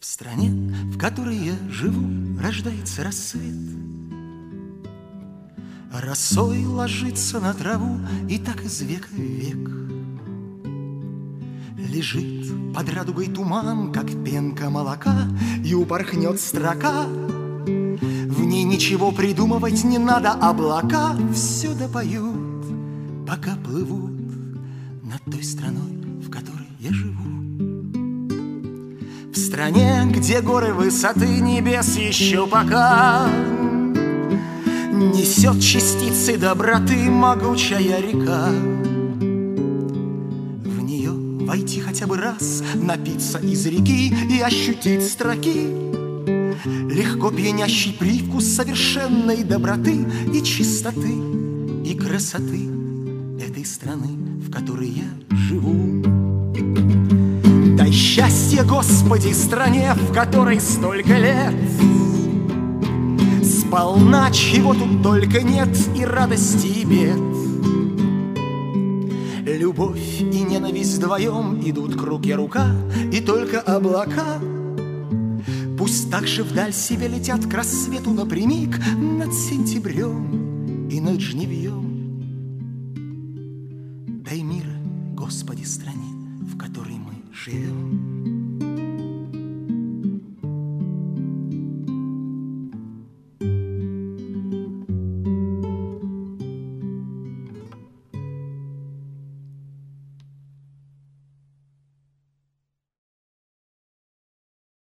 В стране, в которой я живу, рождается рассвет. Росой ложится на траву, и так из века в век. Лежит под радугой туман, как пенка молока, и упорхнет строка. В ней ничего придумывать не надо, облака все допоют, пока плывут над той страной, в которой я живу. В стране, где горы высоты небес еще пока несет частицы доброты могучая река. В нее войти хотя бы раз, напиться из реки и ощутить строки, легко пьянящий привкус совершенной доброты и чистоты, и красоты этой страны, в которой я живу. Дай счастье, Господи, стране, в которой столько лет, сполна чего тут только нет, и радости, и бед. Любовь и ненависть вдвоем идут к руке рука, и только облака пусть так же вдаль себе летят к рассвету напрямик над сентябрем и над жнивьем. Дай мира, Господи, стране, в которой мы живем.